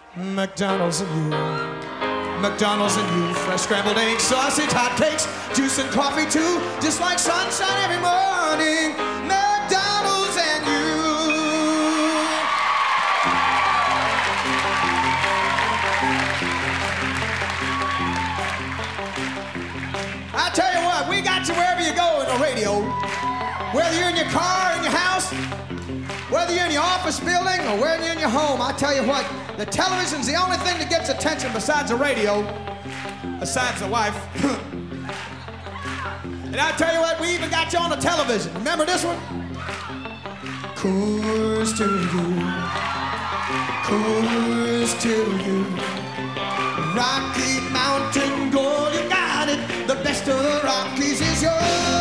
McDonald's and you, McDonald's and you, fresh scrambled eggs, sausage, hot cakes, juice and coffee too, just like sunshine every morning. McDonald's and you. I tell you what, we got you wherever you go in the radio. Whether you're in your car, in your house, whether you're in your office building, or whether you're in your home, I tell you what, the television's the only thing that gets attention besides the radio, besides the wife. And I tell you what, we even got you on the television. Remember this one? Coors to you, Coors to you. Rocky Mountain Gold, you got it. The best of the Rockies is yours.